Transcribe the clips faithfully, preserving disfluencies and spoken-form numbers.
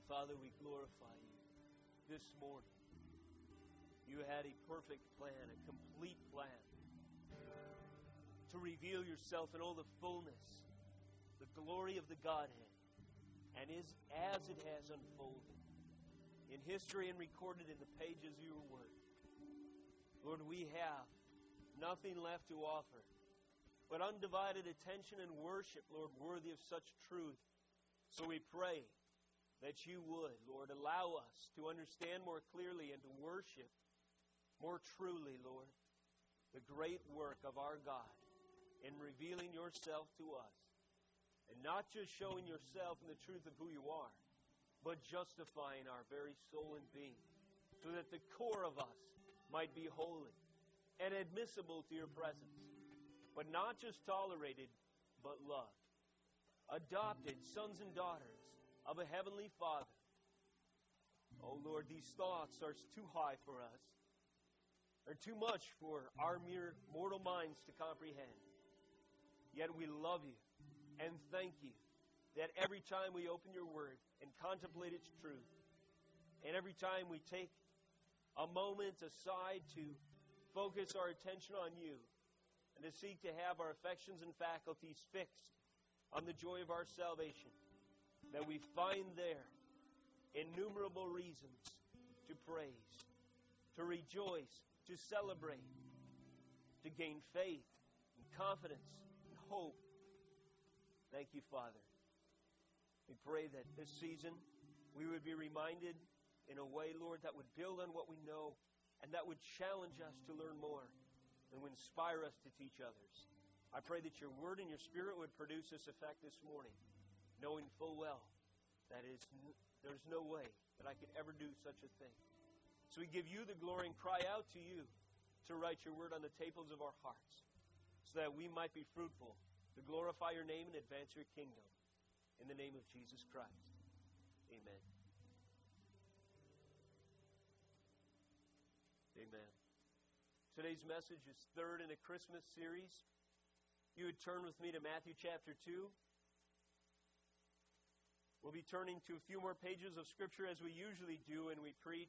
Father, we glorify you this morning. You had a perfect plan, a complete plan to reveal yourself in all the fullness, the glory of the Godhead, and is as it has unfolded in history and recorded in the pages of your word. Lord, we have nothing left to offer but undivided attention and worship, Lord, worthy of such truth. So we pray that you would, Lord, allow us to understand more clearly and to worship more truly, Lord, the great work of our God in revealing yourself to us. And not just showing yourself in the truth of who you are, but justifying our very soul and being, so that the core of us might be holy and admissible to your presence, but not just tolerated, but loved. Adopted sons and daughters of a heavenly Father. Oh Lord, these thoughts are too high for us. They're too much for our mere mortal minds to comprehend. Yet we love you and thank you that every time we open your word and contemplate its truth, and every time we take a moment aside to focus our attention on you and to seek to have our affections and faculties fixed on the joy of our salvation, that we find there innumerable reasons to praise, to rejoice, to celebrate, to gain faith and confidence and hope. Thank you, Father. We pray that this season we would be reminded in a way, Lord, that would build on what we know and that would challenge us to learn more and would inspire us to teach others. I pray that your word and your spirit would produce this effect this morning, knowing full well that is, there's no way that I could ever do such a thing. So we give you the glory and cry out to you to write your word on the tables of our hearts so that we might be fruitful, to glorify your name and advance your kingdom. In the name of Jesus Christ. Amen. Amen. Today's message is third in a Christmas series. You would turn with me to Matthew chapter two. We'll be turning to a few more pages of Scripture as we usually do when we preach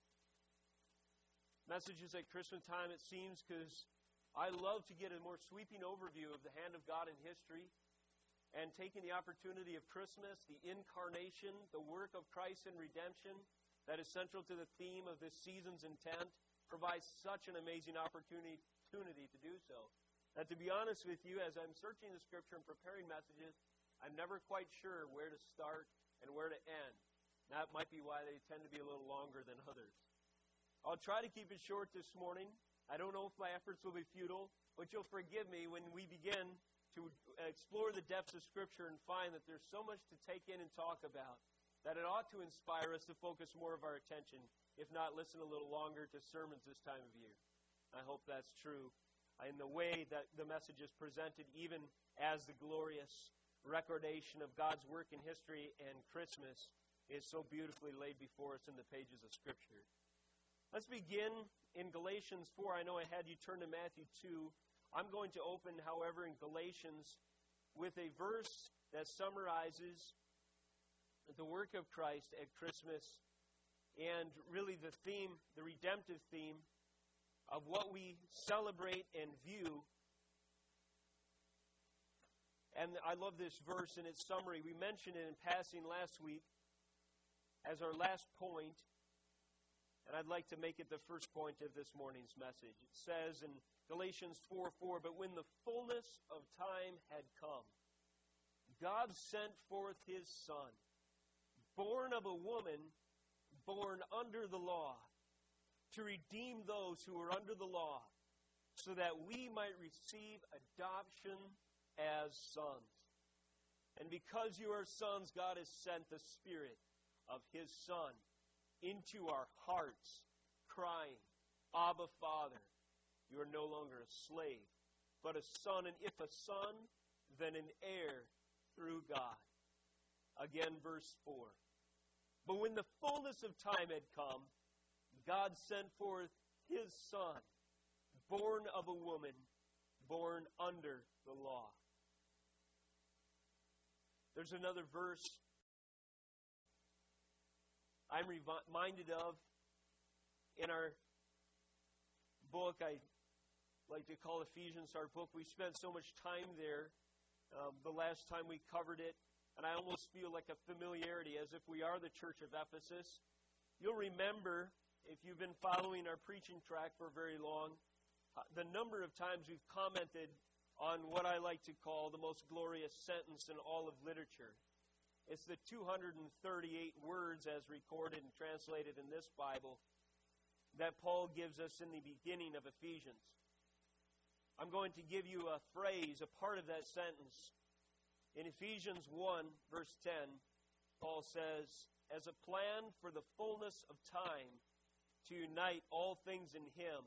messages at Christmas time, it seems, because I love to get a more sweeping overview of the hand of God in history, and taking the opportunity of Christmas, the incarnation, the work of Christ in redemption that is central to the theme of this season's intent, provides such an amazing opportunity to do so. And to be honest with you, as I'm searching the Scripture and preparing messages, I'm never quite sure where to start and where to end. That might be why they tend to be a little longer than others. I'll try to keep it short this morning. I don't know if my efforts will be futile, but you'll forgive me when we begin to explore the depths of Scripture and find that there's so much to take in and talk about that it ought to inspire us to focus more of our attention, if not listen a little longer to sermons this time of year. I hope that's true in the way that the message is presented, even as the glorious recordation of God's work in history and Christmas is so beautifully laid before us in the pages of Scripture. Let's begin in Galatians four. I know I had you turn to Matthew two. I'm going to open, however, in Galatians with a verse that summarizes the work of Christ at Christmas and really the theme, the redemptive theme of what we celebrate and view. And I love this verse in its summary. We mentioned it in passing last week as our last point, and I'd like to make it the first point of this morning's message. It says in Galatians four four, but when the fullness of time had come, God sent forth His Son, born of a woman, born under the law, to redeem those who were under the law, so that we might receive adoption as sons. And because you are sons, God has sent the Spirit of His Son into our hearts, crying, Abba, Father. You are no longer a slave, but a son, and if a son, then an heir through God. Again, verse four. But when the fullness of time had come, God sent forth His Son, born of a woman, born under the law. There's another verse I'm reminded of in our book, I like to call Ephesians our book. We spent so much time there um, the last time we covered it, and I almost feel like a familiarity as if we are the church of Ephesus. You'll remember, if you've been following our preaching track for very long, uh, the number of times we've commented on what I like to call the most glorious sentence in all of literature. It's the two hundred thirty-eight words as recorded and translated in this Bible that Paul gives us in the beginning of Ephesians. I'm going to give you a phrase, a part of that sentence. In Ephesians one, verse ten, Paul says, as a plan for the fullness of time to unite all things in Him,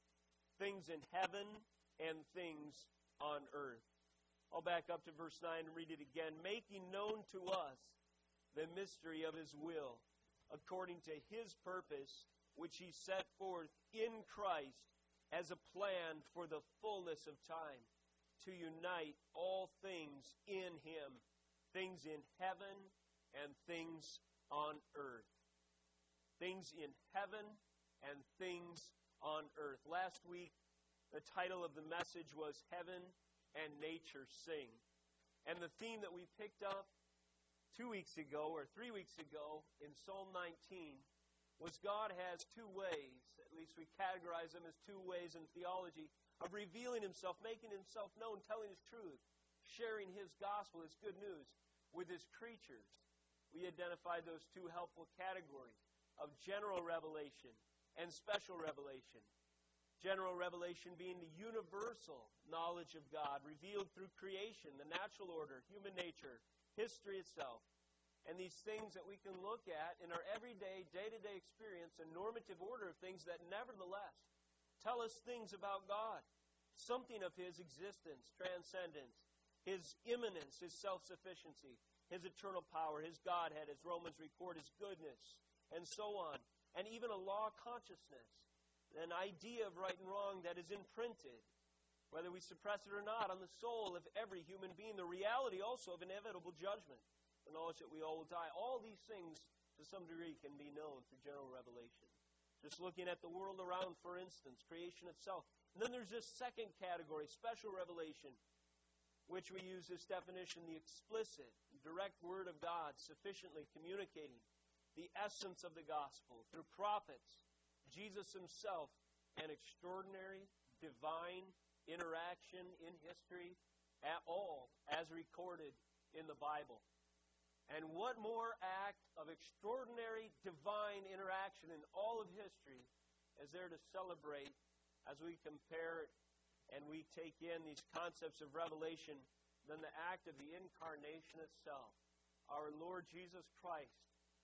things in heaven and things on earth. I'll back up to verse nine and read it again. Making known to us the mystery of His will, according to His purpose, which He set forth in Christ as a plan for the fullness of time, to unite all things in Him, things in heaven and things on earth. Things in heaven and things on earth. Last week, the title of the message was Heaven and Nature Sing. And the theme that we picked up two weeks ago, or three weeks ago, in Psalm nineteen, was God has two ways, at least we categorize them as two ways in theology, of revealing Himself, making Himself known, telling His truth, sharing His gospel, His good news with His creatures. We identified those two helpful categories of general revelation and special revelation. General revelation being the universal knowledge of God revealed through creation, the natural order, human nature, history itself. And these things that we can look at in our everyday, day-to-day experience, a normative order of things that nevertheless tell us things about God. Something of His existence, transcendence, His immanence, His self-sufficiency, His eternal power, His Godhead, as Romans record, His goodness, and so on. And even a law of consciousness, an idea of right and wrong that is imprinted, whether we suppress it or not, on the soul of every human being. The reality also of inevitable judgment. The knowledge that we all will die. All these things, to some degree, can be known through general revelation. Just looking at the world around, for instance, creation itself. And then there's this second category, special revelation, which we use this definition, the explicit, direct Word of God, sufficiently communicating the essence of the gospel through prophets, Jesus Himself, an extraordinary, divine interaction in history at all, as recorded in the Bible. And what more act of extraordinary divine interaction in all of history is there to celebrate as we compare it and we take in these concepts of revelation than the act of the incarnation itself? Our Lord Jesus Christ,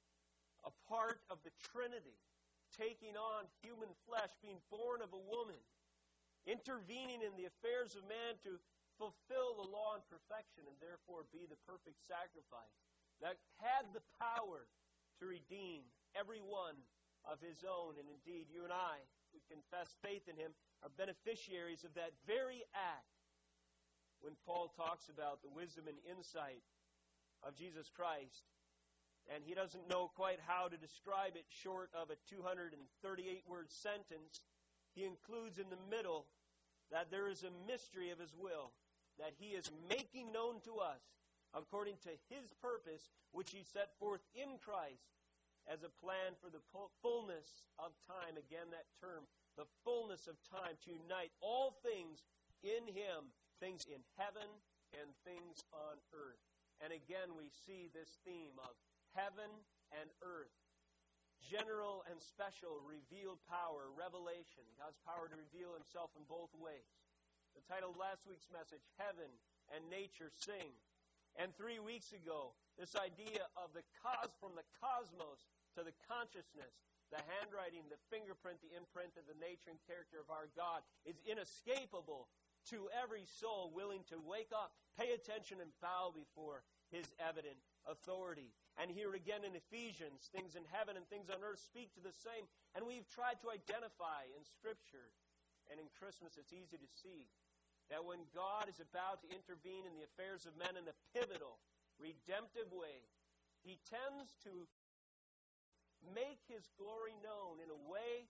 a part of the Trinity, taking on human flesh, being born of a woman, intervening in the affairs of man to fulfill the law in perfection and therefore be the perfect sacrifice that had the power to redeem every one of His own. And indeed, you and I, who confess faith in Him, are beneficiaries of that very act. When Paul talks about the wisdom and insight of Jesus Christ, and he doesn't know quite how to describe it short of a two hundred thirty-eight word sentence, he includes in the middle that there is a mystery of His will, that He is making known to us according to His purpose, which He set forth in Christ as a plan for the fullness of time. Again, that term, the fullness of time, to unite all things in Him, things in heaven and things on earth. And again, we see this theme of heaven and earth, general and special, revealed power, revelation, God's power to reveal Himself in both ways. The title of last week's message, Heaven and Nature Sing. And three weeks ago, this idea of the cos from the cosmos to the consciousness, the handwriting, the fingerprint, the imprint of the nature and character of our God is inescapable to every soul willing to wake up, pay attention, and bow before His evident authority. And here again in Ephesians, things in heaven and things on earth speak to the same. And we've tried to identify in Scripture, and in Christmas it's easy to see, that when God is about to intervene in the affairs of men in a pivotal, redemptive way, He tends to make His glory known in a way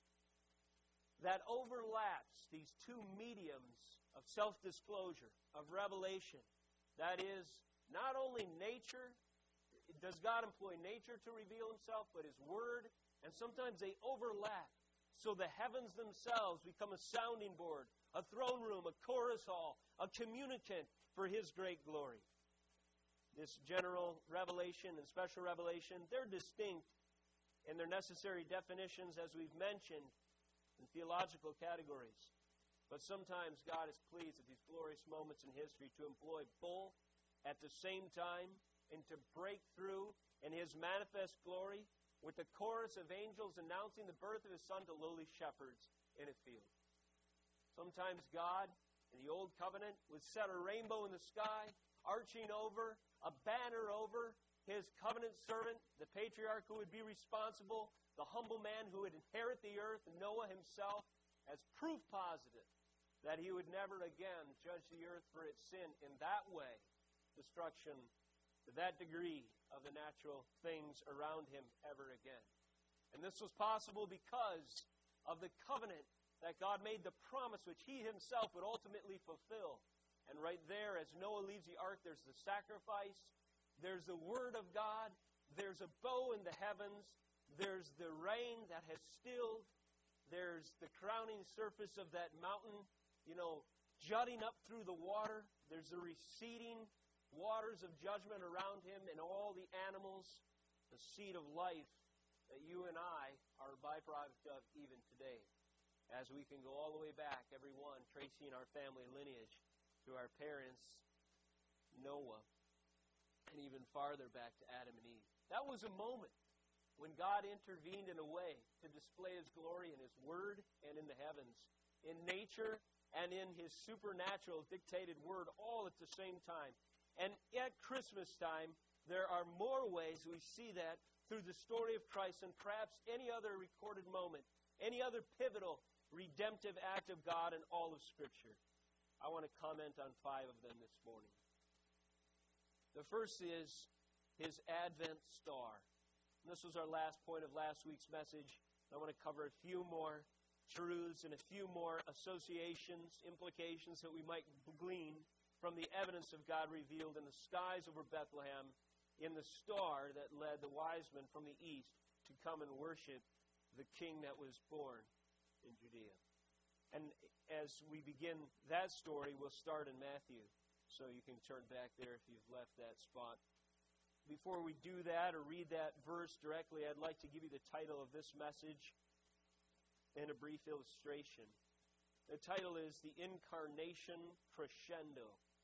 that overlaps these two mediums of self-disclosure, of revelation. That is, not only nature, does God employ nature to reveal Himself, but His Word, and sometimes they overlap. So the heavens themselves become a sounding board, a throne room, a chorus hall, a communicant for His great glory. This general revelation and special revelation, they're distinct in their necessary definitions, as we've mentioned, in theological categories. But sometimes God is pleased at these glorious moments in history to employ both at the same time and to break through in His manifest glory with the chorus of angels announcing the birth of His Son to lowly shepherds in a field. Sometimes God, in the Old Covenant, would set a rainbow in the sky, arching over, a banner over His covenant servant, the patriarch who would be responsible, the humble man who would inherit the earth, Noah himself, as proof positive that he would never again judge the earth for its sin in that way, destruction to that degree of the natural things around him ever again. And this was possible because of the covenant that God made, the promise which He Himself would ultimately fulfill. And right there, as Noah leaves the ark, there's the sacrifice, there's the Word of God, there's a bow in the heavens, there's the rain that has stilled, there's the crowning surface of that mountain, you know, jutting up through the water, there's the receding waters of judgment around Him and all the animals, the seed of life that you and I are a byproduct of even today. As we can go all the way back, every one, tracing our family lineage to our parents, Noah, and even farther back to Adam and Eve. That was a moment when God intervened in a way to display His glory in His Word and in the heavens, in nature and in His supernatural dictated Word, all at the same time. And at Christmas time, there are more ways we see that through the story of Christ than perhaps any other recorded moment, any other pivotal redemptive act of God in all of Scripture. I want to comment on five of them this morning. The first is His Advent star. And this was our last point of last week's message. I want to cover a few more truths and a few more associations, implications that we might glean from the evidence of God revealed in the skies over Bethlehem, in the star that led the wise men from the east to come and worship the King that was born in Judea. And as we begin that story, we'll start in Matthew. So you can turn back there if you've left that spot. Before we do that or read that verse directly, I'd like to give you the title of this message and a brief illustration. The title is The Incarnation Crescendo.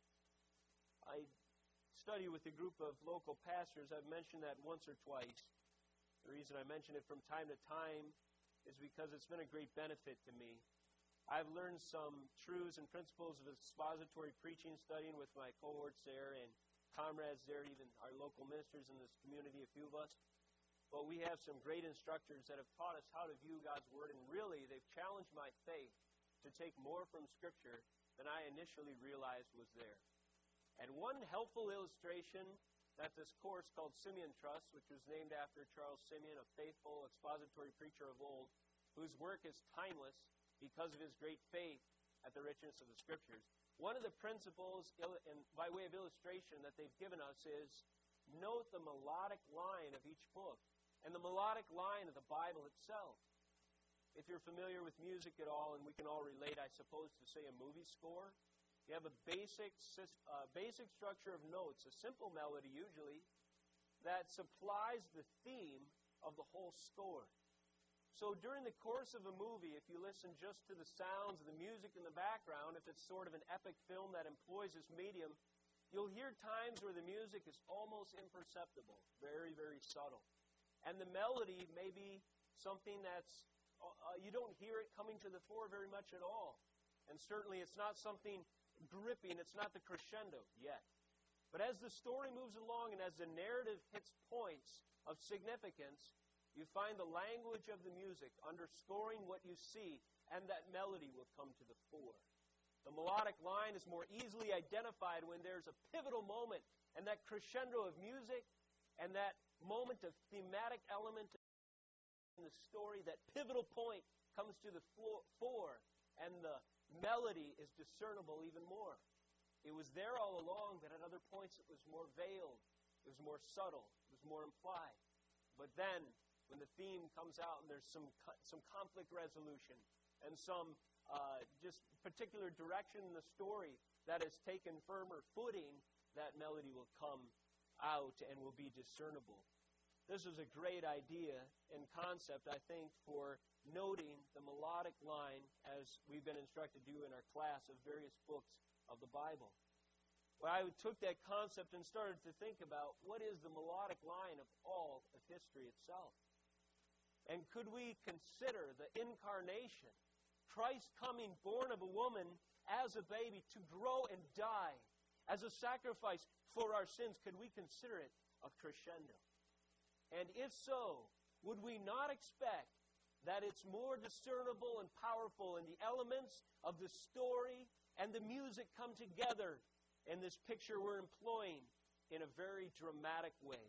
I study with a group of local pastors. I've mentioned that once or twice. The reason I mention it from time to time is because it's been a great benefit to me. I've learned some truths and principles of expository preaching, studying with my cohorts there and comrades there, even our local ministers in this community, a few of us. But we have some great instructors that have taught us how to view God's Word, and really they've challenged my faith to take more from Scripture than I initially realized was there. And one helpful illustration that this course called Simeon Trust, which was named after Charles Simeon, a faithful expository preacher of old, whose work is timeless because of his great faith at the richness of the Scriptures. One of the principles, and by way of illustration, that they've given us is note the melodic line of each book and the melodic line of the Bible itself. If you're familiar with music at all, and we can all relate, I suppose, to, say, a movie score, you have a basic, uh, basic structure of notes, a simple melody usually, that supplies the theme of the whole score. So during the course of a movie, if you listen just to the sounds of the music in the background, if it's sort of an epic film that employs this medium, you'll hear times where the music is almost imperceptible, very, very subtle. And the melody may be something that's, uh, you don't hear it coming to the fore very much at all. And certainly it's not something gripping, it's not the crescendo yet. But as the story moves along and as the narrative hits points of significance, you find the language of the music underscoring what you see, and that melody will come to the fore. The melodic line is more easily identified when there's a pivotal moment, and that crescendo of music and that moment of thematic element in the story, that pivotal point comes to the fore, and the melody is discernible even more. It was there all along, but at other points it was more veiled, it was more subtle, it was more implied. But then, when the theme comes out and there's some some conflict resolution and some uh, just particular direction in the story that has taken firmer footing, that melody will come out and will be discernible. This is a great idea and concept, I think, for noting the melodic line as we've been instructed to do in our class of various books of the Bible. Well, I took that concept and started to think about what is the melodic line of all of history itself. And could we consider the incarnation, Christ coming born of a woman as a baby to grow and die as a sacrifice for our sins? Could we consider it a crescendo? And if so, would we not expect that it's more discernible and powerful in the elements of the story and the music come together in this picture we're employing in a very dramatic way?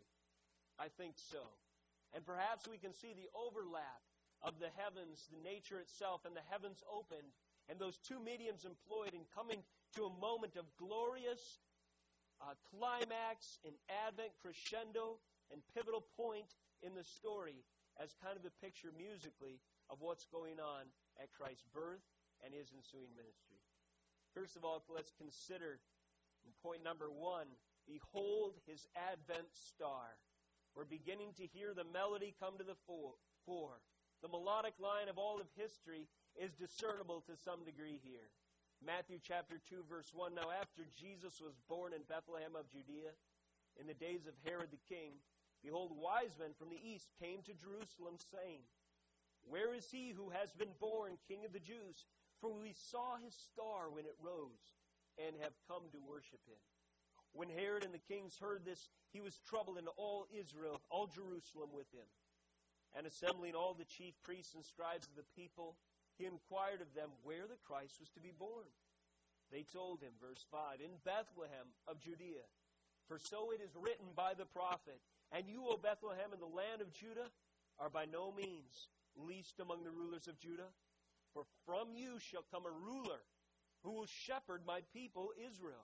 I think so. And perhaps we can see the overlap of the heavens, the nature itself, and the heavens opened, and those two mediums employed in coming to a moment of glorious uh, climax and advent crescendo and pivotal point in the story as kind of a picture musically of what's going on at Christ's birth and his ensuing ministry. First of all, let's consider in point number one, behold his advent star. We're beginning to hear the melody come to the fore. The melodic line of all of history is discernible to some degree here. Matthew chapter two, verse one, now after Jesus was born in Bethlehem of Judea, in the days of Herod the king, behold, wise men from the east came to Jerusalem, saying, where is he who has been born King of the Jews? For we saw his star when it rose, and have come to worship him. When Herod and the kings heard this, he was troubled, and all Israel, all Jerusalem with him. And assembling all the chief priests and scribes of the people, he inquired of them where the Christ was to be born. They told him, verse five, in Bethlehem of Judea. For so it is written by the prophet, and you, O Bethlehem, in the land of Judah, are by no means least among the rulers of Judah. For from you shall come a ruler who will shepherd my people Israel.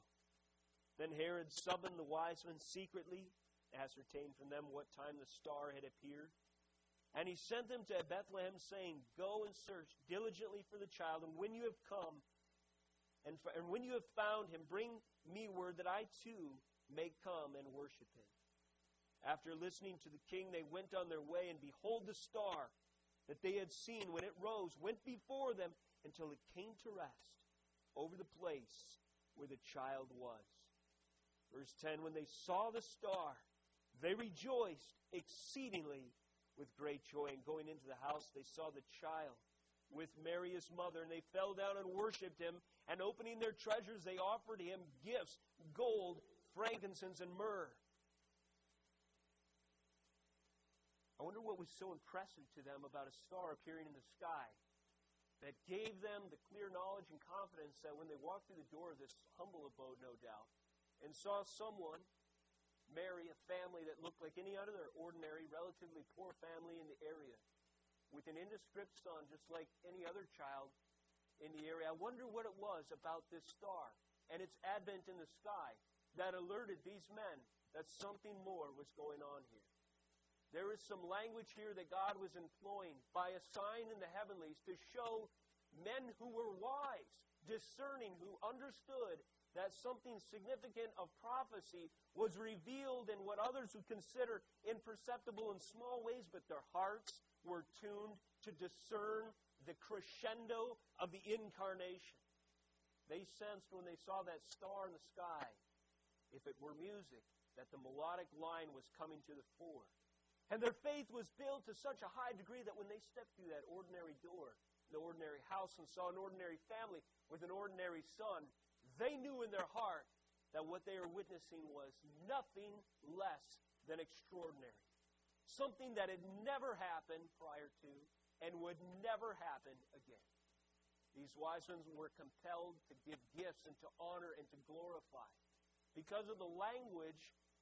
Then Herod summoned the wise men secretly, ascertained from them what time the star had appeared. And he sent them to Bethlehem, saying, go and search diligently for the child, and when you have come, and, for, and when you have found him, bring me word that I too may come and worship him. After listening to the king, they went on their way, and behold, the star that they had seen when it rose went before them until it came to rest over the place where the child was. Verse ten, when they saw the star, they rejoiced exceedingly with great joy. And going into the house, they saw the child with Mary his mother, and they fell down and worshipped him. And opening their treasures, they offered him gifts, gold, frankincense, and myrrh. I wonder what was so impressive to them about a star appearing in the sky that gave them the clear knowledge and confidence that when they walked through the door of this humble abode, no doubt, and saw someone, Mary, a family that looked like any other ordinary, relatively poor family in the area, with an indescript son just like any other child in the area. I wonder what it was about this star and its advent in the sky that alerted these men that something more was going on here. There is some language here that God was employing by a sign in the heavenlies to show men who were wise, discerning, who understood that something significant of prophecy was revealed in what others would consider imperceptible in small ways, but their hearts were tuned to discern the crescendo of the incarnation. They sensed when they saw that star in the sky, if it were music, that the melodic line was coming to the fore. And their faith was built to such a high degree that when they stepped through that ordinary door, the ordinary house, and saw an ordinary family with an ordinary son, they knew in their heart that what they were witnessing was nothing less than extraordinary. Something that had never happened prior to and would never happen again. These wise men were compelled to give gifts and to honor and to glorify because of the language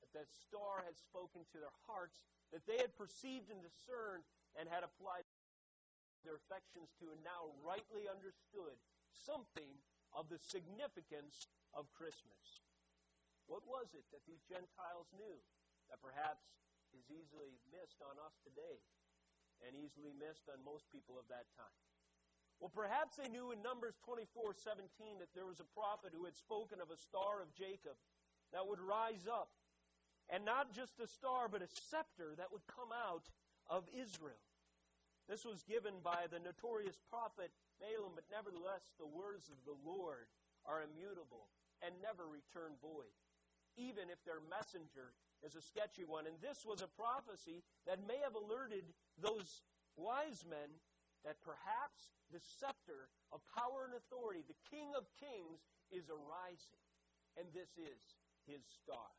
that that star had spoken to their hearts, that they had perceived and discerned and had applied their affections to, and now rightly understood something of the significance of Christmas. What was it that these Gentiles knew that perhaps is easily missed on us today and easily missed on most people of that time? Well, perhaps they knew in Numbers twenty-four seventeen that there was a prophet who had spoken of a star of Jacob that would rise up. And not just a star, but a scepter that would come out of Israel. This was given by the notorious prophet Balaam, but nevertheless the words of the Lord are immutable and never return void, even if their messenger is a sketchy one. And this was a prophecy that may have alerted those wise men that perhaps the scepter of power and authority, the King of Kings, is arising. And this is his star.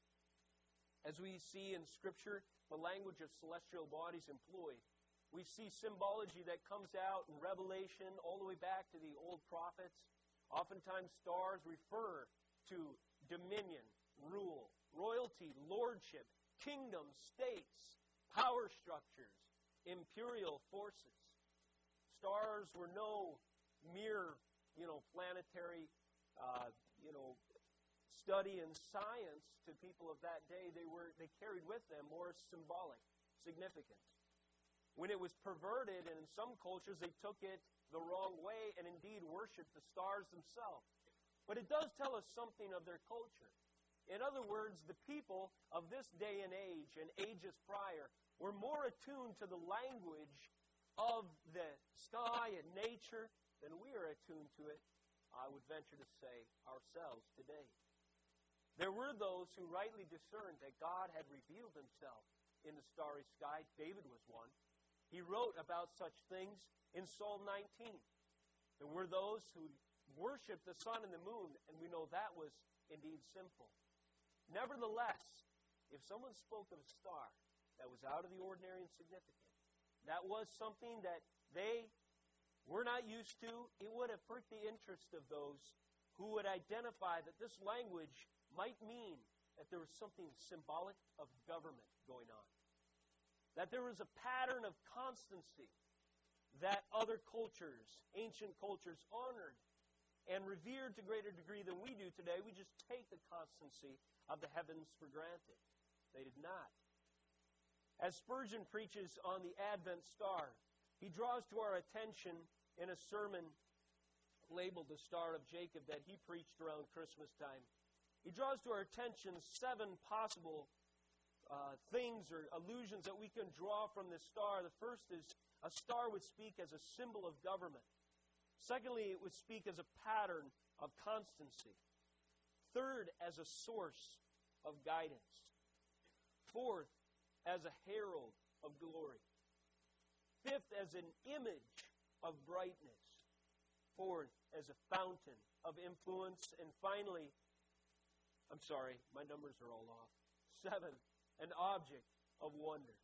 As we see in Scripture, the language of celestial bodies employed, we see symbology that comes out in Revelation all the way back to the old prophets. Oftentimes stars refer to dominion, rule, royalty, lordship, kingdoms, states, power structures, imperial forces. Stars were no mere, you know, planetary, uh, you know, study in science to people of that day. They were they carried with them more symbolic significance. When it was perverted, and in some cultures they took it the wrong way and indeed worshipped the stars themselves. But it does tell us something of their culture. In other words, the people of this day and age and ages prior were more attuned to the language of the sky and nature than we are attuned to it, I would venture to say, ourselves today. There were those who rightly discerned that God had revealed himself in the starry sky. David was one. He wrote about such things in Psalm nineteen. There were those who worshiped the sun and the moon, and we know that was indeed sinful. Nevertheless, if someone spoke of a star that was out of the ordinary and significant, that was something that they were not used to, it would have perked the interest of those who would identify that this language might mean that there was something symbolic of government going on. That there was a pattern of constancy that other cultures, ancient cultures, honored and revered to a greater degree than we do today. We just take the constancy of the heavens for granted. They did not. As Spurgeon preaches on the Advent star, he draws to our attention in a sermon labeled The Star of Jacob that he preached around Christmas time. He draws to our attention seven possible uh, things or allusions that we can draw from this star. The first is a star would speak as a symbol of government. Secondly, it would speak as a pattern of constancy. Third, as a source of guidance. Fourth, as a herald of glory. Fifth, as an image of brightness. Fourth, as a fountain of influence. And finally, I'm sorry, my numbers are all off. Seventh, an object of wonder.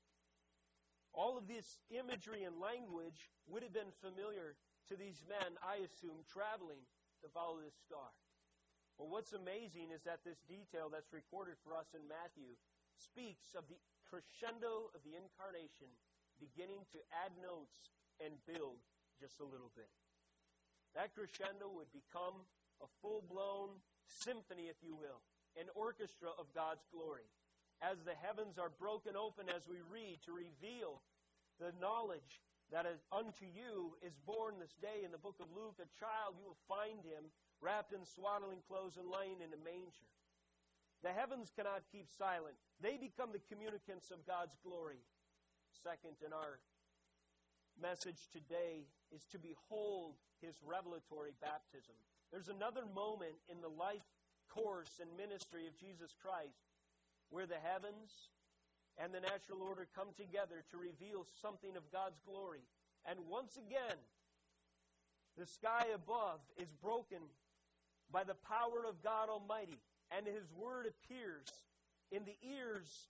All of this imagery and language would have been familiar to these men, I assume, traveling to follow this star. But what's amazing is that this detail that's recorded for us in Matthew speaks of the crescendo of the incarnation beginning to add notes and build just a little bit. That crescendo would become a full-blown symphony, if you will, an orchestra of God's glory. As the heavens are broken open as we read to reveal the knowledge that is unto you is born this day in the book of Luke, a child, you will find him wrapped in swaddling clothes and lying in a manger. The heavens cannot keep silent. They become the communicants of God's glory. Second, in our message today is to behold his revelatory baptism. There's another moment in the life course and ministry of Jesus Christ where the heavens and the natural order come together to reveal something of God's glory. And once again, the sky above is broken by the power of God Almighty, and his word appears in the ears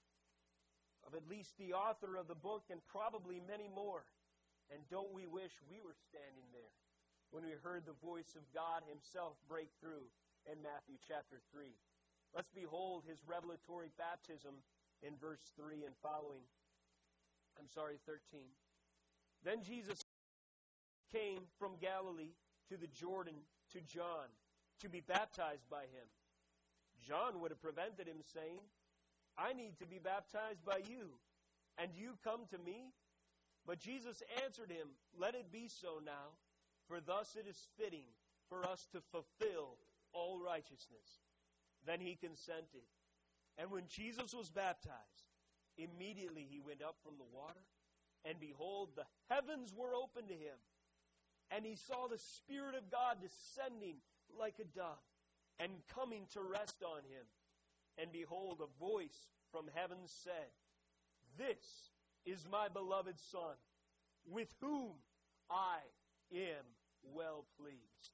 of at least the author of the book and probably many more. And don't we wish we were standing there when we heard the voice of God himself break through in Matthew chapter three. Let's behold his revelatory baptism in verse three and following. I'm sorry, thirteen. Then Jesus came from Galilee to the Jordan to John to be baptized by him. John would have prevented him, saying, I need to be baptized by you, and you come to me? But Jesus answered him, Let it be so now, for thus it is fitting for us to fulfill all righteousness. Then he consented. And when Jesus was baptized, immediately he went up from the water, and behold, the heavens were opened to him. And he saw the Spirit of God descending like a dove, and coming to rest on him. And behold, a voice from heaven said, This is my beloved Son, with whom I am well pleased.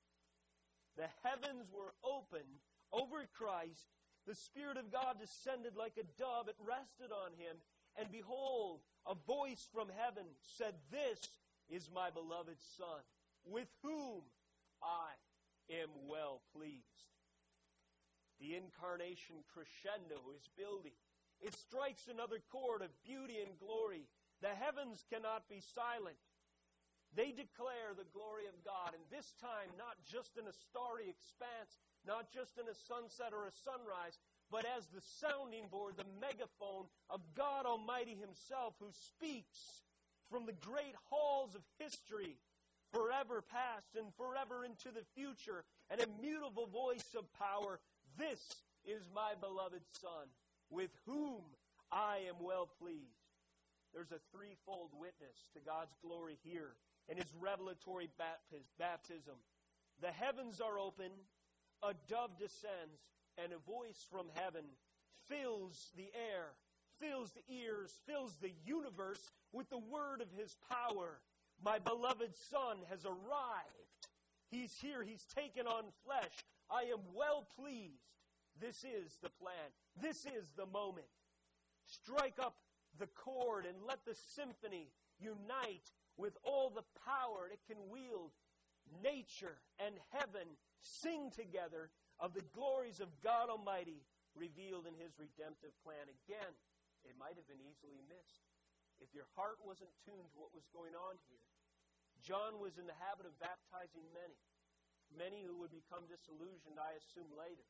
The heavens were opened over Christ. The Spirit of God descended like a dove. It rested on him. And behold, a voice from heaven said, This is my beloved Son, with whom I am well pleased. The incarnation crescendo is building. It strikes another chord of beauty and glory. The heavens cannot be silent. They declare the glory of God, and this time not just in a starry expanse, not just in a sunset or a sunrise, but as the sounding board, the megaphone of God Almighty himself, who speaks from the great halls of history, forever past and forever into the future, an immutable voice of power. This is my beloved Son, with whom I am well pleased. There's a threefold witness to God's glory here in his revelatory baptism. The heavens are open, a dove descends, and a voice from heaven fills the air, fills the ears, fills the universe with the word of his power. My beloved Son has arrived. He's here. He's taken on flesh. I am well pleased. This is the plan. This is the moment. Strike up the chord and let the symphony unite with all the power it can wield. Nature and heaven sing together of the glories of God Almighty revealed in his redemptive plan. Again, it might have been easily missed if your heart wasn't tuned to what was going on here. John was in the habit of baptizing many, many who would become disillusioned, I assume, later.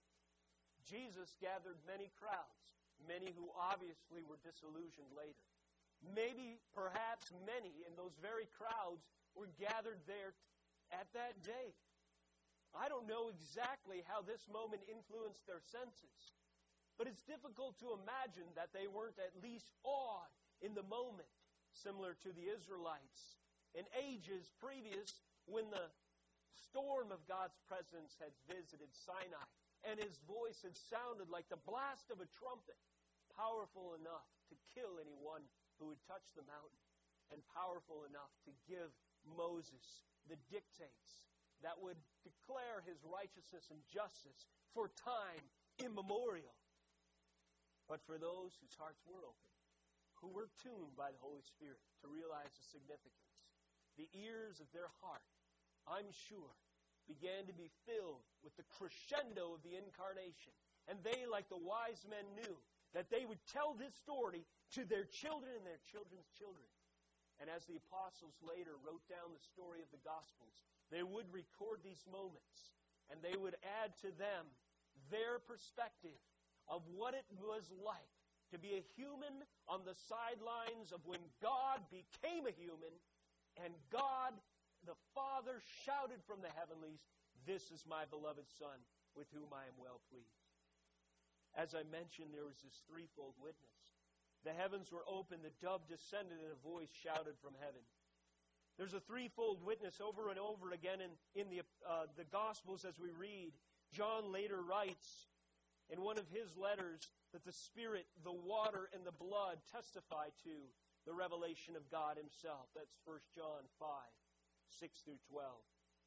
Jesus gathered many crowds, many who obviously were disillusioned later. Maybe, perhaps, many in those very crowds were gathered there at that day. I don't know exactly how this moment influenced their senses, but it's difficult to imagine that they weren't at least awed in the moment, similar to the Israelites in ages previous when the storm of God's presence had visited Sinai and his voice had sounded like the blast of a trumpet, powerful enough to kill anyone who would touch the mountain, and powerful enough to give Moses the dictates that would declare his righteousness and justice for time immemorial. But for those whose hearts were open, who were tuned by the Holy Spirit to realize the significance, the ears of their heart, I'm sure, began to be filled with the crescendo of the incarnation. And they, like the wise men, knew that they would tell this story to their children and their children's children. And as the apostles later wrote down the story of the Gospels, they would record these moments, and they would add to them their perspective of what it was like to be a human on the sidelines of when God became a human, and God, the Father, shouted from the heavenlies, "This is my beloved Son, with whom I am well pleased." As I mentioned, there was this threefold witness. The heavens were open, the dove descended, and a voice shouted from heaven. There's a threefold witness over and over again in, in the, uh, the Gospels as we read. John later writes in one of his letters that the Spirit, the water, and the blood testify to the revelation of God himself. That's First John five, six through twelve.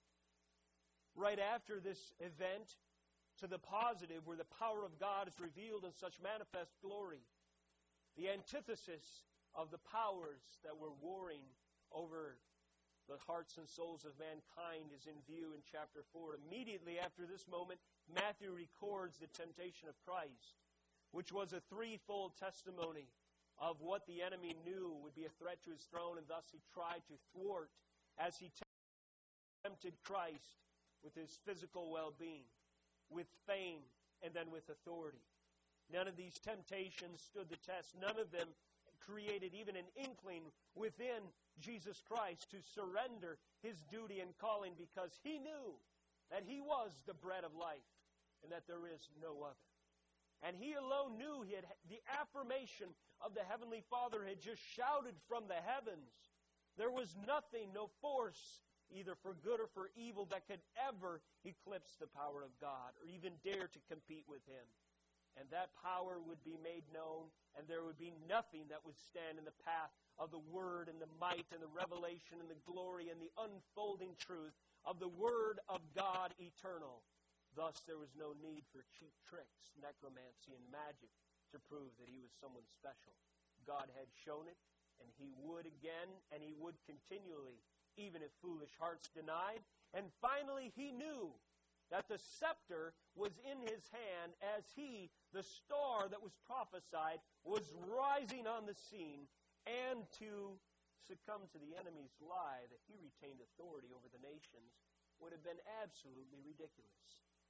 Right after this event, to the positive, where the power of God is revealed in such manifest glory, the antithesis of the powers that were warring over the hearts and souls of mankind is in view in chapter four. Immediately after this moment, Matthew records the temptation of Christ, which was a threefold testimony of what the enemy knew would be a threat to his throne, and thus he tried to thwart as he tempted Christ with his physical well-being, with fame, and then with authority. None of these temptations stood the test. None of them created even an inkling within Jesus Christ to surrender his duty and calling, because he knew that he was the bread of life and that there is no other. And he alone knew he had the affirmation of the Heavenly Father had just shouted from the heavens. There was nothing, no force, either for good or for evil, that could ever eclipse the power of God or even dare to compete with him. And that power would be made known, and there would be nothing that would stand in the path of the Word and the might and the revelation and the glory and the unfolding truth of the Word of God eternal. Thus, there was no need for cheap tricks, necromancy, and magic to prove that he was someone special. God had shown it, and he would again, and he would continually, even if foolish hearts denied. And finally, he knew that the scepter was in his hand as he, the star that was prophesied, was rising on the scene, and to succumb to the enemy's lie that he retained authority over the nations would have been absolutely ridiculous.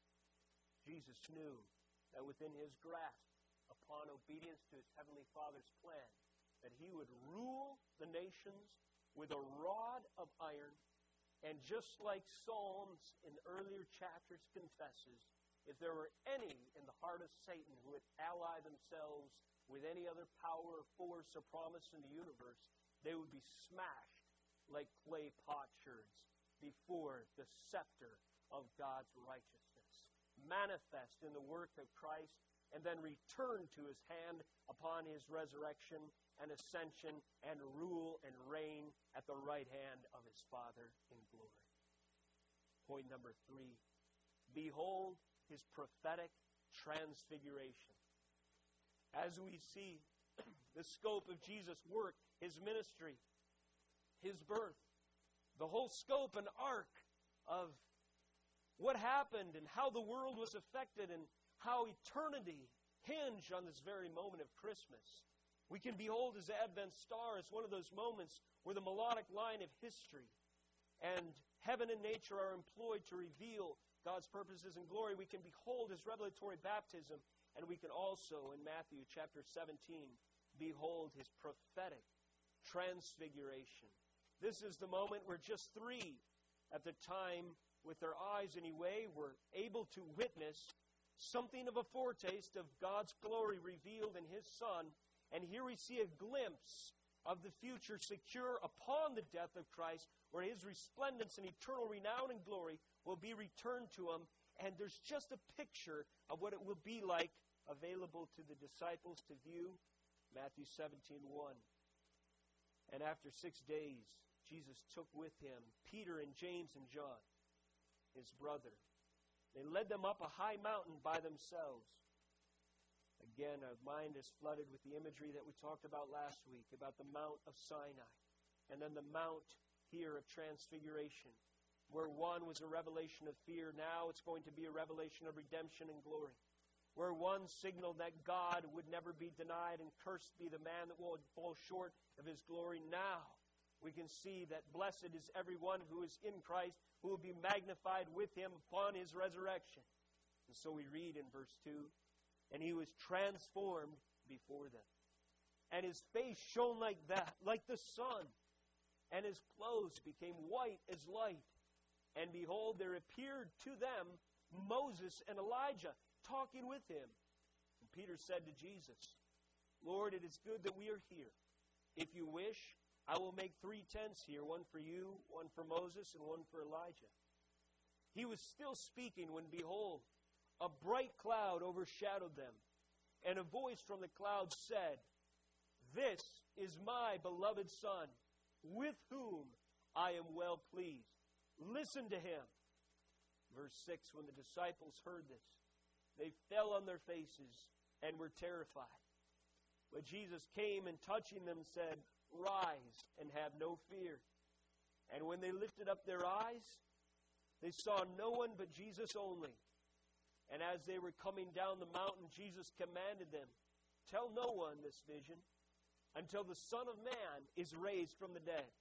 Jesus knew that within his grasp, upon obedience to his Heavenly Father's plan, that he would rule the nations with a rod of iron. And just like Psalms in earlier chapters confesses, if there were any in the heart of Satan who would ally themselves with any other power, force, or promise in the universe, they would be smashed like clay potsherds before the scepter of God's righteousness, manifest in the work of Christ, and then return to his hand upon his resurrection and ascension, and rule and reign at the right hand of his Father in glory. Point number three, behold his prophetic transfiguration. As we see the scope of Jesus' work, his ministry, his birth, the whole scope and arc of what happened and how the world was affected and how eternity hinged on this very moment of Christmas. We can behold his Advent star as one of those moments where the melodic line of history and heaven and nature are employed to reveal God's purposes and glory. We can behold his revelatory baptism, and we can also, in Matthew chapter seventeen, behold his prophetic transfiguration. This is the moment where just three, at the time, with their eyes anyway, were able to witness something of a foretaste of God's glory revealed in his Son. And here we see a glimpse of the future secure upon the death of Christ, where his resplendence and eternal renown and glory will be returned to him. And there's just a picture of what it will be like available to the disciples to view. Matthew seventeen one. And after six days, Jesus took with him Peter and James and John, his brother. They led them up a high mountain by themselves. Again, our mind is flooded with the imagery that we talked about last week, about the Mount of Sinai, and then the Mount here of Transfiguration, where one was a revelation of fear, now it's going to be a revelation of redemption and glory. Where one signaled that God would never be denied, and cursed be the man that will fall short of his glory, now we can see that blessed is everyone who is in Christ, who will be magnified with him upon his resurrection. And so we read in verse two, and he was transformed before them. And his face shone like that, like the sun. And his clothes became white as light. And behold, there appeared to them Moses and Elijah talking with him. And Peter said to Jesus, Lord, it is good that we are here. If you wish, I will make three tents here, one for you, one for Moses, and one for Elijah. He was still speaking when, behold, a bright cloud overshadowed them, and a voice from the cloud said, This is my beloved Son, with whom I am well pleased. Listen to him. Verse six, when the disciples heard this, they fell on their faces and were terrified. But Jesus came and touching them said, Rise and have no fear. And when they lifted up their eyes, they saw no one but Jesus only. And as they were coming down the mountain, Jesus commanded them, "Tell no one this vision until the Son of Man is raised from the dead."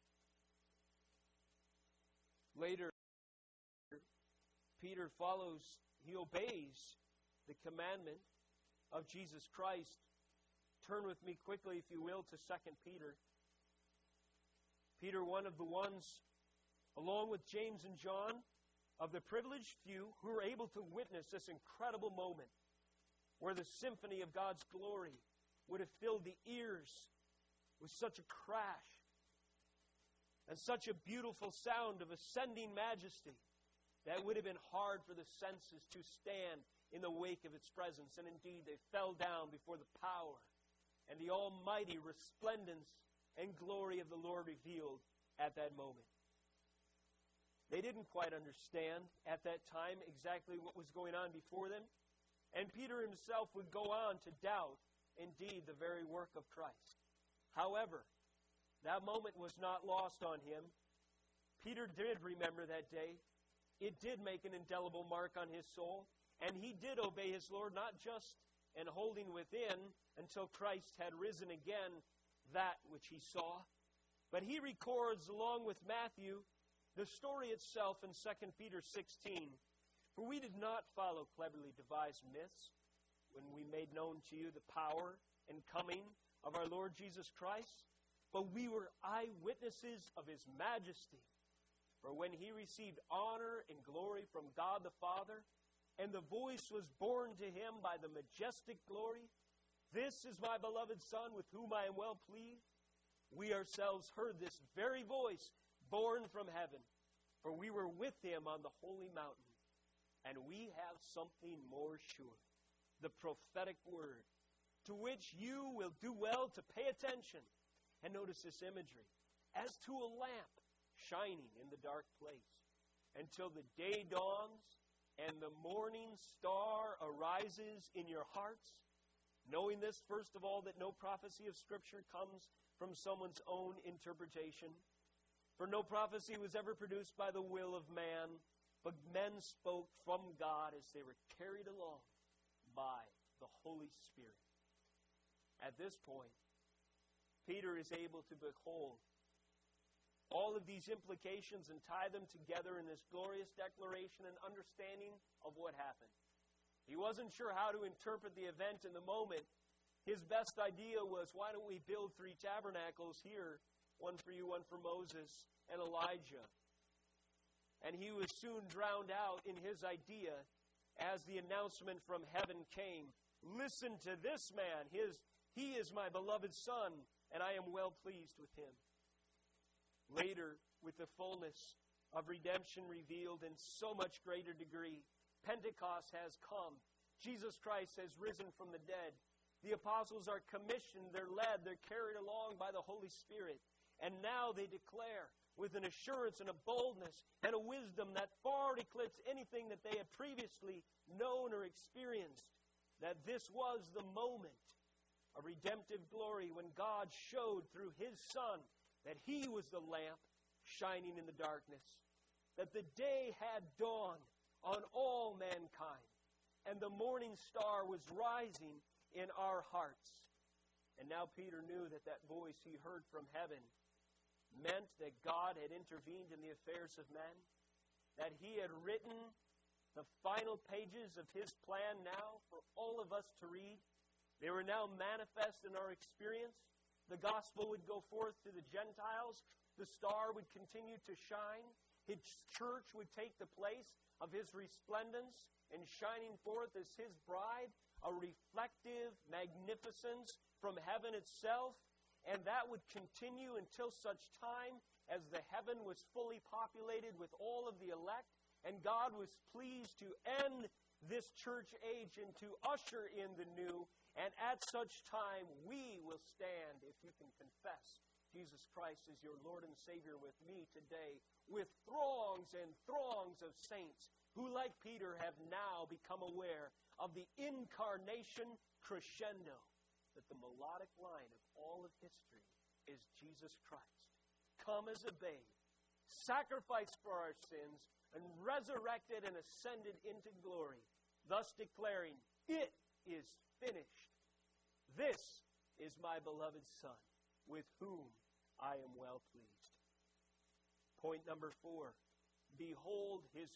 Later, Peter follows, he obeys the commandment of Jesus Christ. Turn with me quickly, if you will, to Second Peter. Peter, one of the ones, along with James and John, of the privileged few who were able to witness this incredible moment where the symphony of God's glory would have filled the ears with such a crash and such a beautiful sound of ascending majesty that it would have been hard for the senses to stand in the wake of its presence. And indeed, they fell down before the power and the almighty resplendence and glory of the Lord revealed at that moment. They didn't quite understand at that time exactly what was going on before them. And Peter himself would go on to doubt, indeed, the very work of Christ. However, that moment was not lost on him. Peter did remember that day. It did make an indelible mark on his soul. And he did obey his Lord, not just in holding within until Christ had risen again that which he saw, but he records, along with Matthew, the story itself in Second Peter sixteen. "For we did not follow cleverly devised myths when we made known to you the power and coming of our Lord Jesus Christ, but we were eyewitnesses of his majesty. For when he received honor and glory from God the Father, and the voice was borne to him by the majestic glory, 'This is my beloved Son, with whom I am well pleased,' we ourselves heard this very voice borne from heaven, for we were with him on the holy mountain. And we have something more sure, the prophetic word, to which you will do well to pay attention." And notice this imagery. "As to a lamp shining in the dark place, until the day dawns and the morning star arises in your hearts, knowing this, first of all, that no prophecy of Scripture comes from someone's own interpretation. For no prophecy was ever produced by the will of man, but men spoke from God as they were carried along by the Holy Spirit." At this point, Peter is able to behold all of these implications and tie them together in this glorious declaration and understanding of what happened. He wasn't sure how to interpret the event in the moment. His best idea was, why don't we build three tabernacles here, one for you, one for Moses, and Elijah. And he was soon drowned out in his idea as the announcement from heaven came. "Listen to this man. His, he is my beloved Son, and I am well pleased with him." Later, with the fullness of redemption revealed in so much greater degree, Pentecost has come. Jesus Christ has risen from the dead. The apostles are commissioned, they're led, they're carried along by the Holy Spirit. And now they declare with an assurance and a boldness and a wisdom that far eclipsed anything that they had previously known or experienced, that this was the moment of redemptive glory when God showed through his Son that he was the lamp shining in the darkness, that the day had dawned on all mankind, and the morning star was rising in our hearts. And now Peter knew that that voice he heard from heaven meant that God had intervened in the affairs of men, that he had written the final pages of his plan now for all of us to read. They were now manifest in our experience. The gospel would go forth to the Gentiles. The star would continue to shine. His church would take the place of his resplendence and shining forth as his bride, a reflective magnificence from heaven itself. And that would continue until such time as the heaven was fully populated with all of the elect, and God was pleased to end this church age and to usher in the new. And at such time, we will stand, if you can confess Jesus Christ as your Lord and Savior with me today, with throngs and throngs of saints who, like Peter, have now become aware of the incarnation crescendo, that the melodic line of all of history is Jesus Christ, come as a babe, sacrificed for our sins, and resurrected and ascended into glory, thus declaring, "It is finished. This is my beloved Son, with whom I am well pleased." Point number four, behold his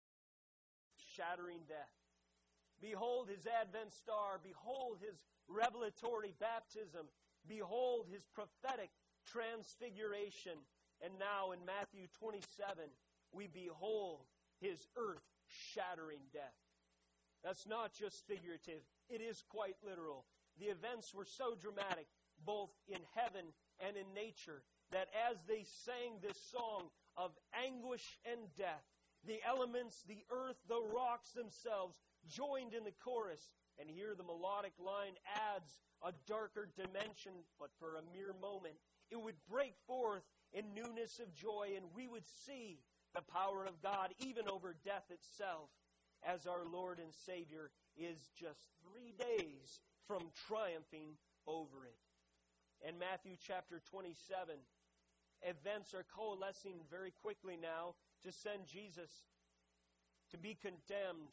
earth-shattering death. Behold his Advent star. Behold his revelatory baptism. Behold his prophetic transfiguration. And now in Matthew twenty-seven, we behold his earth-shattering death. That's not just figurative. It is quite literal. The events were so dramatic, both in heaven and in nature, that as they sang this song of anguish and death, the elements, the earth, the rocks themselves joined in the chorus. And here the melodic line adds a darker dimension, but for a mere moment. It would break forth in newness of joy, and we would see the power of God even over death itself, as our Lord and Savior is just three days from triumphing over it. In Matthew chapter twenty-seven, events are coalescing very quickly now to send Jesus to be condemned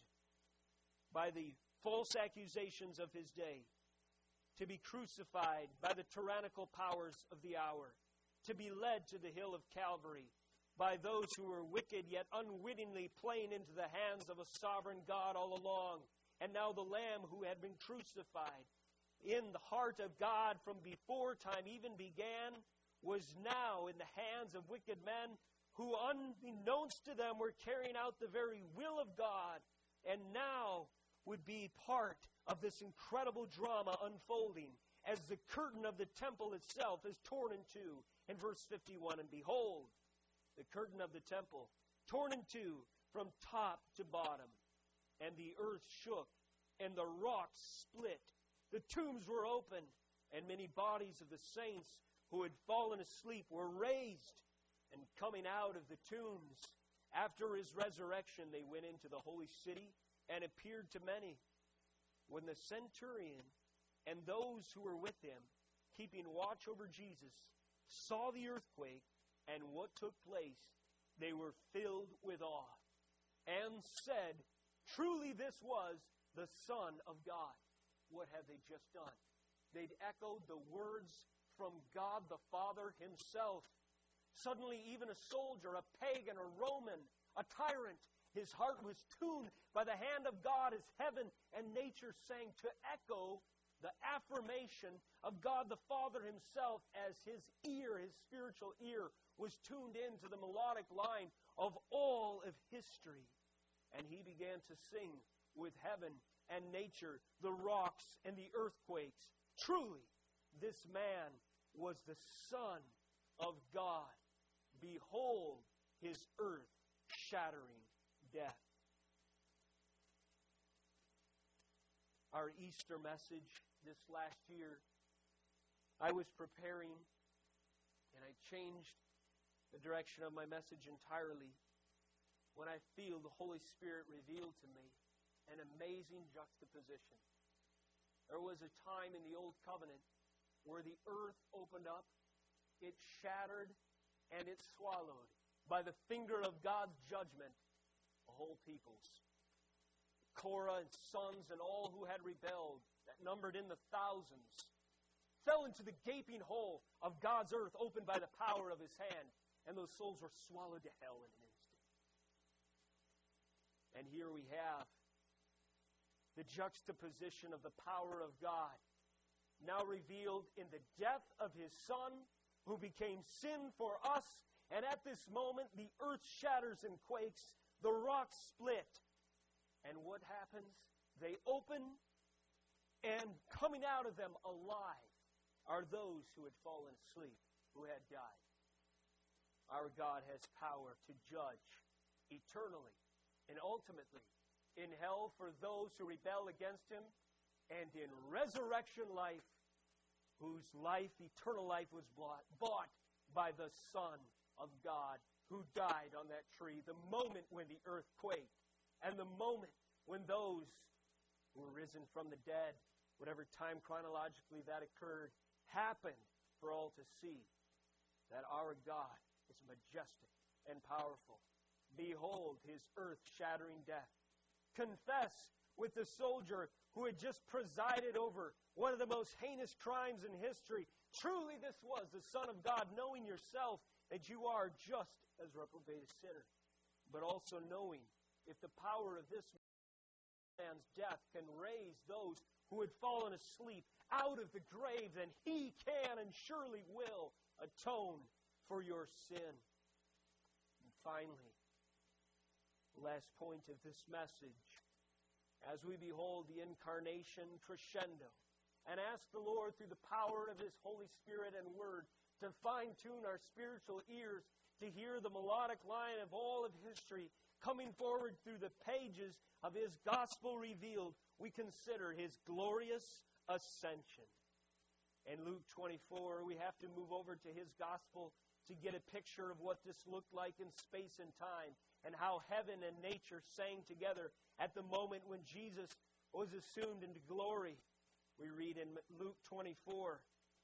by the false accusations of his day, to be crucified by the tyrannical powers of the hour, to be led to the hill of Calvary by those who were wicked yet unwittingly playing into the hands of a sovereign God all along. And now the Lamb who had been crucified in the heart of God from before time even began was now in the hands of wicked men who, unbeknownst to them, were carrying out the very will of God, and now would be part of this incredible drama unfolding as the curtain of the temple itself is torn in two. In verse fifty-one, and behold, the curtain of the temple torn in two from top to bottom, and the earth shook, and the rocks split. The tombs were opened, and many bodies of the saints who had fallen asleep were raised. And coming out of the tombs, after his resurrection, they went into the holy city and appeared to many. When the centurion and those who were with him, keeping watch over Jesus, saw the earthquake and what took place, they were filled with awe and said, "Truly this was the Son of God." What have they just done? They'd echoed the words from God the Father himself. Suddenly, even a soldier, a pagan, a Roman, a tyrant, his heart was tuned by the hand of God as heaven and nature sang to echo the affirmation of God the Father himself as his ear, his spiritual ear, was tuned into the melodic line of all of history. And he began to sing with heaven and nature, the rocks and the earthquakes. Truly, this man was the Son of God. Behold his earth-shattering death. Our Easter message this last year, I was preparing and I changed the direction of my message entirely when I feel the Holy Spirit revealed to me an amazing juxtaposition. There was a time in the Old Covenant where the earth opened up, it shattered, and it swallowed, by the finger of God's judgment, the whole peoples. Korah and sons and all who had rebelled, that numbered in the thousands, fell into the gaping hole of God's earth opened by the power of his hand, and those souls were swallowed to hell in an instant. And here we have the juxtaposition of the power of God, now revealed in the death of his Son, who became sin for us. And at this moment, the earth shatters and quakes, the rocks split. And what happens? They open, and coming out of them alive are those who had fallen asleep, who had died. Our God has power to judge eternally and ultimately in hell for those who rebel against him, and in resurrection life, whose life, eternal life, was bought by the Son of God who died on that tree, the moment when the earth quaked, and the moment when those who were risen from the dead, whatever time chronologically that occurred, happened for all to see that our God is majestic and powerful. Behold his earth-shattering death. Confess with the soldier who had just presided over one of the most heinous crimes in history. Truly this was the Son of God, knowing yourself that you are just as reprobate a sinner, but also knowing if the power of this man's death can raise those who had fallen asleep out of the grave, then He can and surely will atone for your sin. And finally, the last point of this message, as we behold the incarnation crescendo and ask the Lord through the power of His Holy Spirit and Word to fine-tune our spiritual ears to hear the melodic line of all of history coming forward through the pages of His gospel revealed, we consider His glorious ascension. In Luke twenty-four, we have to move over to His gospel to get a picture of what this looked like in space and time, and how heaven and nature sang together at the moment when Jesus was assumed into glory. We read in Luke twenty-four,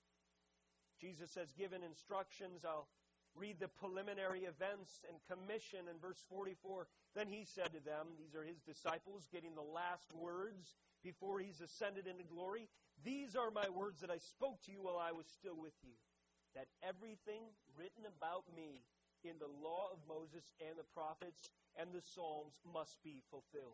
Jesus has given instructions. I'll read the preliminary events and commission in verse forty-four. Then He said to them, these are His disciples getting the last words before He's ascended into glory, "These are my words that I spoke to you while I was still with you, that everything written about me in the law of Moses and the prophets and the Psalms must be fulfilled."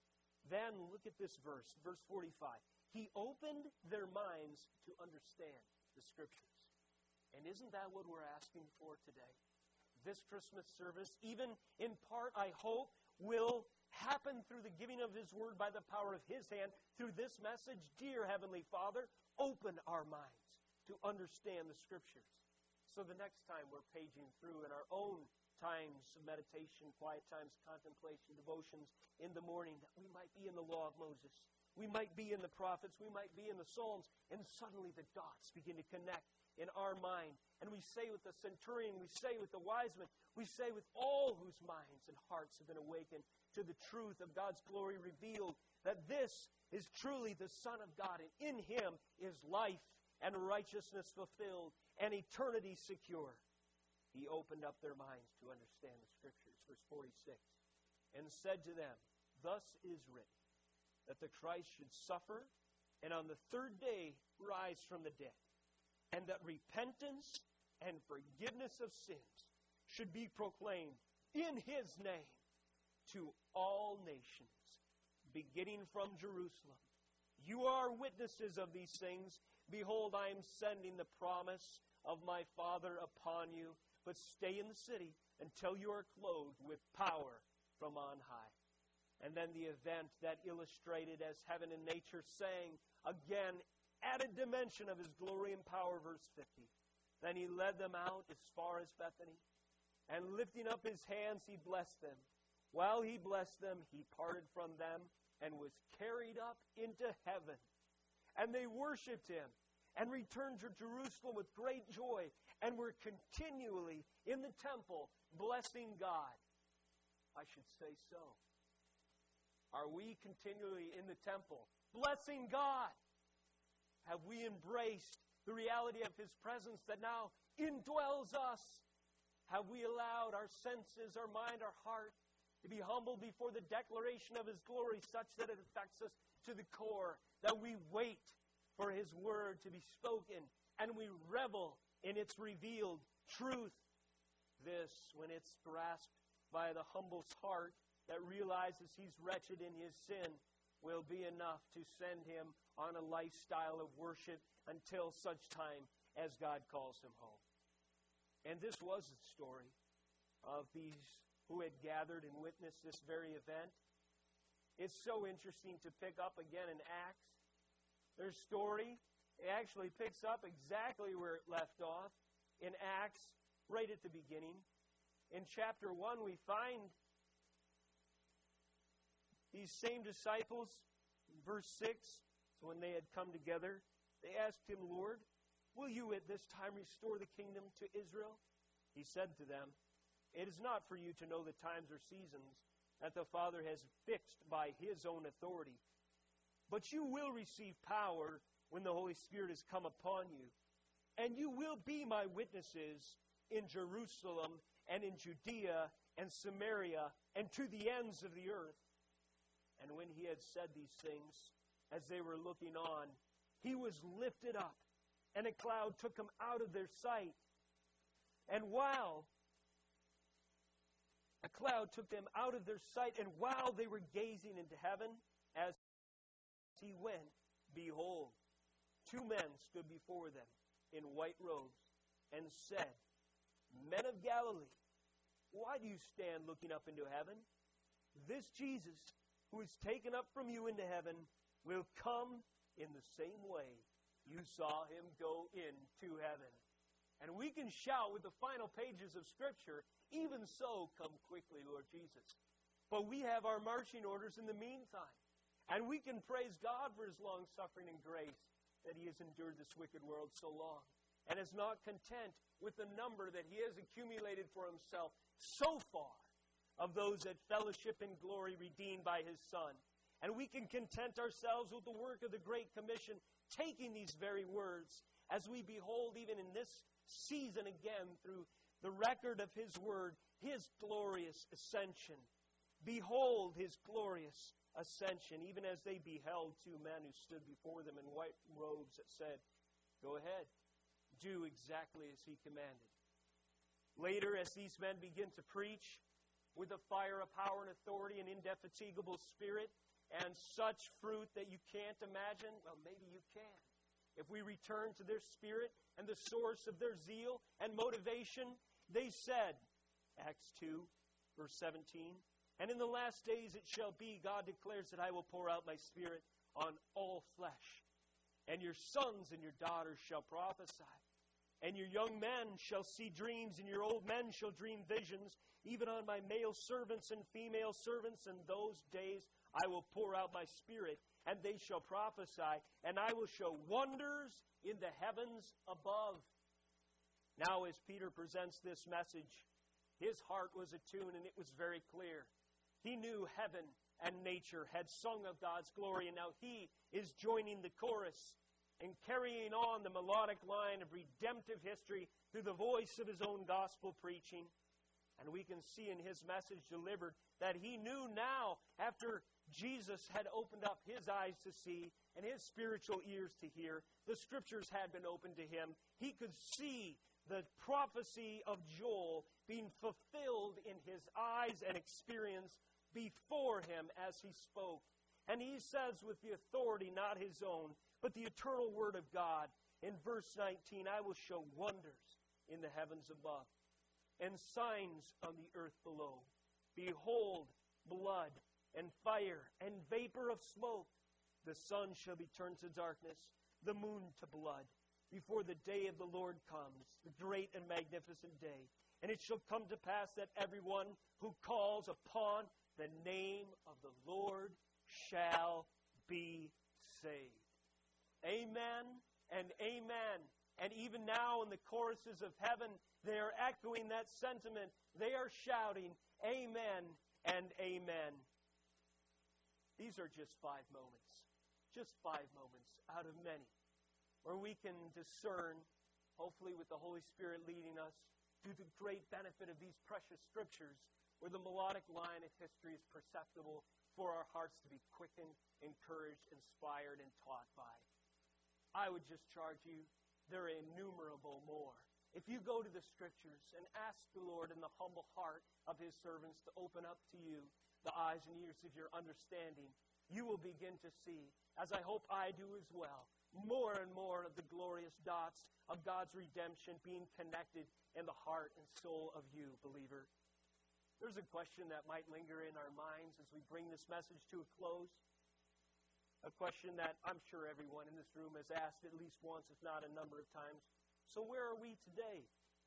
Then look at this verse, verse forty-five. He opened their minds to understand the Scriptures. And isn't that what we're asking for today? This Christmas service, even in part, I hope, will happen through the giving of His Word by the power of His hand. Through this message, dear Heavenly Father, open our minds to understand the Scriptures. So the next time we're paging through in our own times of meditation, quiet times, contemplation, devotions in the morning, that we might be in the law of Moses. We might be in the prophets. We might be in the Psalms. And suddenly the dots begin to connect in our mind. And we say with the centurion, we say with the wise men, we say with all whose minds and hearts have been awakened to the truth of God's glory revealed, that this is truly the Son of God, and in Him is life and righteousness fulfilled and eternity secure. He opened up their minds to understand the Scriptures. Verse forty-six, and said to them, "Thus is written, that the Christ should suffer, and on the third day rise from the dead, and that repentance and forgiveness of sins should be proclaimed in His name to all nations, beginning from Jerusalem. You are witnesses of these things. Behold, I am sending the promise of my Father upon you, but stay in the city until you are clothed with power from on high." And then the event that illustrated as heaven and nature sang, again, added dimension of His glory and power, verse fifty. Then He led them out as far as Bethany, and lifting up His hands, He blessed them. While He blessed them, He parted from them and was carried up into heaven. And they worshipped Him and returned to Jerusalem with great joy, and were continually in the temple blessing God. I should say so. Are we continually in the temple blessing God? Have we embraced the reality of His presence that now indwells us? Have we allowed our senses, our mind, our heart to be humbled before the declaration of His glory such that it affects us to the core, that we wait for His word to be spoken and we revel in its revealed truth? This, when it's grasped by the humble's heart that realizes he's wretched in his sin, will be enough to send him on a lifestyle of worship until such time as God calls him home. And this was the story of these who had gathered and witnessed this very event. It's so interesting to pick up again in Acts. Their story actually picks up exactly where it left off in Acts, right at the beginning. In chapter one, we find these same disciples, in verse six, so when they had come together, they asked Him, "Lord, will you at this time restore the kingdom to Israel?" He said to them, "It is not for you to know the times or seasons that the Father has fixed by His own authority. But you will receive power when the Holy Spirit has come upon you. And you will be my witnesses in Jerusalem and in Judea and Samaria and to the ends of the earth." And when he had said these things, as they were looking on, he was lifted up, and a cloud took him out of their sight. And while a cloud took them out of their sight, and while they were gazing into heaven, as he went, behold, two men stood before them in white robes, and said, Men of Galilee, why do you stand looking up into heaven? This Jesus, who is taken up from you into heaven, will come in the same way you saw him go into heaven. And we can shout with the final pages of Scripture, even so, come quickly, Lord Jesus. But we have our marching orders in the meantime. And we can praise God for his long-suffering and grace that he has endured this wicked world so long, and is not content with the number that he has accumulated for himself so far of those that fellowship in glory redeemed by his Son. And we can content ourselves with the work of the Great Commission, taking these very words as we behold even in this season again through the record of his word, his glorious ascension. Behold his glorious ascension, even as they beheld two men who stood before them in white robes that said, Go ahead, do exactly as he commanded. Later, as these men begin to preach with a fire of power and authority and indefatigable spirit, and such fruit that you can't imagine, well, maybe you can. If we return to their spirit and the source of their zeal and motivation, they said, Acts two, verse seventeen, And in the last days it shall be, God declares, that I will pour out my Spirit on all flesh. And your sons and your daughters shall prophesy. And your young men shall see dreams, and your old men shall dream visions, even on my male servants and female servants. In those days I will pour out my Spirit, and they shall prophesy, and I will show wonders in the heavens above. Now, as Peter presents this message, his heart was attuned, and it was very clear. He knew heaven and nature had sung of God's glory, and now he is joining the chorus and carrying on the melodic line of redemptive history through the voice of his own gospel preaching. And we can see in his message delivered that he knew now, after Jesus had opened up his eyes to see and his spiritual ears to hear, the Scriptures had been opened to him. He could see the prophecy of Joel being fulfilled in his eyes and experience before him as he spoke. And he says with the authority not his own, but the eternal Word of God, in verse nineteen, I will show wonders in the heavens above, and signs on the earth below. Behold, blood, and fire, and vapor of smoke. The sun shall be turned to darkness, the moon to blood, before the day of the Lord comes, the great and magnificent day. And it shall come to pass that everyone who calls upon the name of the Lord shall be saved. Amen and amen. And even now in the choruses of heaven, they are echoing that sentiment. They are shouting, Amen and amen. These are just five moments. Just five moments out of many where we can discern, hopefully with the Holy Spirit leading us, through the great benefit of these precious Scriptures, where the melodic line of history is perceptible for our hearts to be quickened, encouraged, inspired, and taught by. I would just charge you, there are innumerable more. If you go to the Scriptures and ask the Lord in the humble heart of his servants to open up to you the eyes and ears of your understanding, you will begin to see, as I hope I do as well, more and more of the glorious dots of God's redemption being connected in the heart and soul of you, believer. There's a question that might linger in our minds as we bring this message to a close. A question that I'm sure everyone in this room has asked at least once, if not a number of times. So where are we today?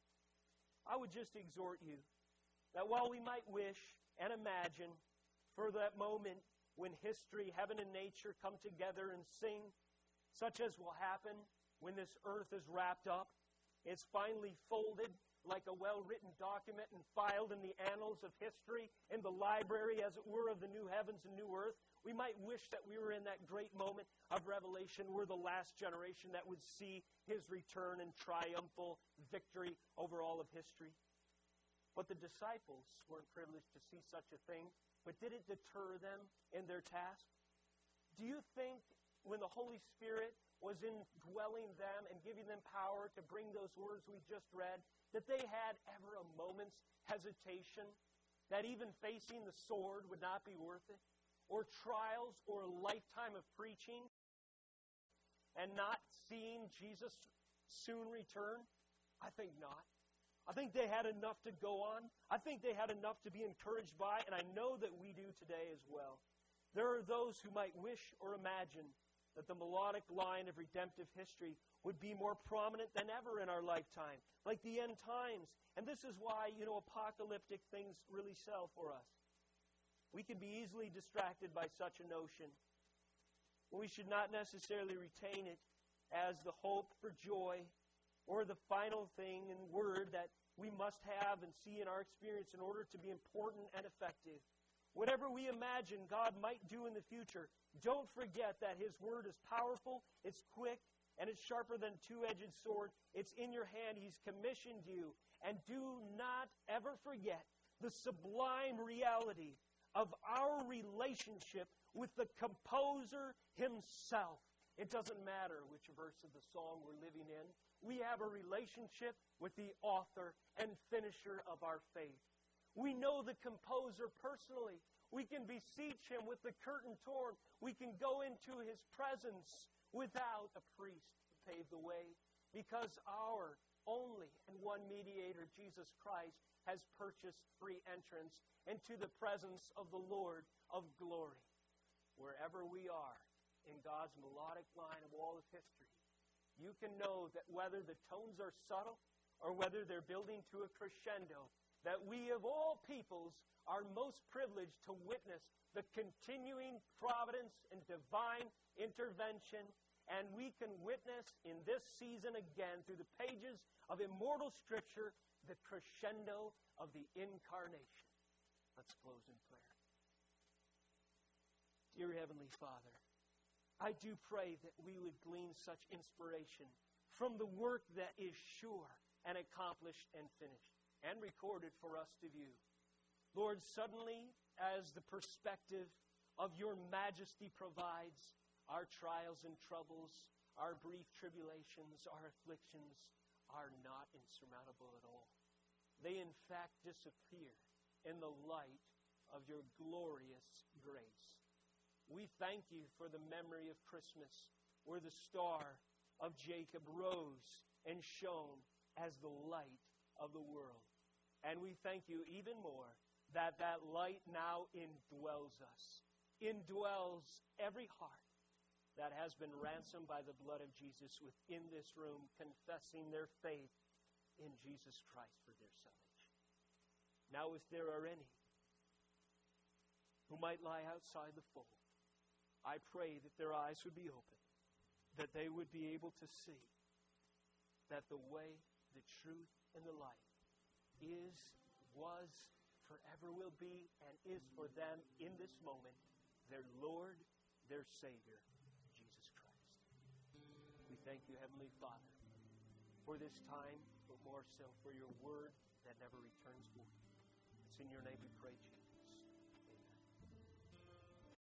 I would just exhort you that while we might wish and imagine for that moment when history, heaven and nature come together and sing, such as will happen when this earth is wrapped up, it's finally folded like a well-written document and filed in the annals of history, in the library, as it were, of the new heavens and new earth. We might wish that we were in that great moment of Revelation. We're the last generation that would see his return and triumphal victory over all of history. But the disciples weren't privileged to see such a thing. But did it deter them in their task? Do you think when the Holy Spirit was indwelling them and giving them power to bring those words we just read, that they had ever a moment's hesitation that even facing the sword would not be worth it? Or trials or a lifetime of preaching and not seeing Jesus soon return? I think not. I think they had enough to go on. I think they had enough to be encouraged by, and I know that we do today as well. There are those who might wish or imagine that the melodic line of redemptive history would be more prominent than ever in our lifetime, like the end times. And this is why, you know, apocalyptic things really sell for us. We can be easily distracted by such a notion. We should not necessarily retain it as the hope for joy or the final thing and word that we must have and see in our experience in order to be important and effective. Whatever we imagine God might do in the future, don't forget that His Word is powerful, it's quick, and it's sharper than a two-edged sword. It's in your hand. He's commissioned you. And do not ever forget the sublime reality of our relationship with the composer Himself. It doesn't matter which verse of the song we're living in. We have a relationship with the author and finisher of our faith. We know the composer personally. We can beseech Him with the curtain torn. We can go into His presence without a priest to pave the way, because our only and one mediator, Jesus Christ, has purchased free entrance into the presence of the Lord of glory. Wherever we are in God's melodic line of all of history, you can know that whether the tones are subtle or whether they're building to a crescendo, that we of all peoples are most privileged to witness the continuing providence and divine intervention. And we can witness in this season again, through the pages of immortal Scripture, the crescendo of the incarnation. Let's close in prayer. Dear Heavenly Father, I do pray that we would glean such inspiration from the work that is sure and accomplished and finished and recorded for us to view. Lord, suddenly, as the perspective of your majesty provides, our trials and troubles, our brief tribulations, our afflictions are not insurmountable at all. They, in fact, disappear in the light of your glorious grace. We thank you for the memory of Christmas, where the star of Jacob rose and shone as the light of the world. And we thank you even more that that light now indwells us, indwells every heart that has been ransomed by the blood of Jesus within this room, confessing their faith in Jesus Christ for their salvation. Now, if there are any who might lie outside the fold, I pray that their eyes would be open, that they would be able to see that the way, the truth, and the light is, was, forever will be, and is for them in this moment their Lord, their Savior, Jesus Christ. We thank you, Heavenly Father, for this time, but more so for your word that never returns void. It's in your name we pray, Jesus.